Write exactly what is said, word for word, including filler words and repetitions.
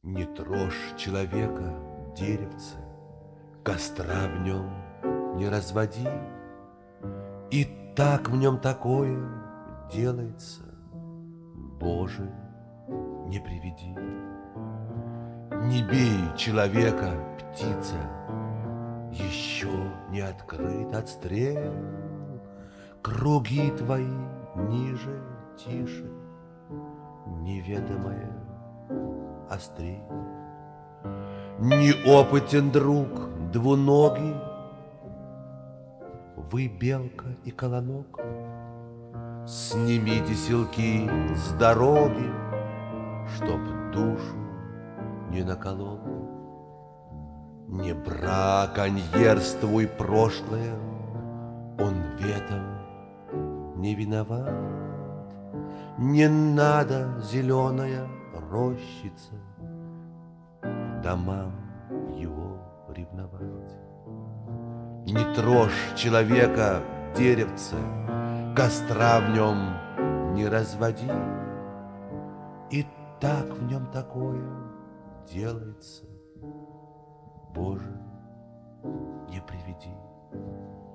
Не трожь человека, деревце, костра в нем не разводи, и так в нем такое делается, Боже, не приведи. Не бей человека, птица, еще не открыт отстрел, круги твои ниже, тише, неведомое острей. Неопытен друг двуногий, вы, белка и колонок, снимите селки с дороги, чтоб душу не наколол. Не браконьерствуй прошлое, он в этом не виноват. Не надо, зеленая рощица, домам его ревновать. Не трожь человека, деревце, костра в нем не разводи, и так в нем такое делается, Боже, не приведи.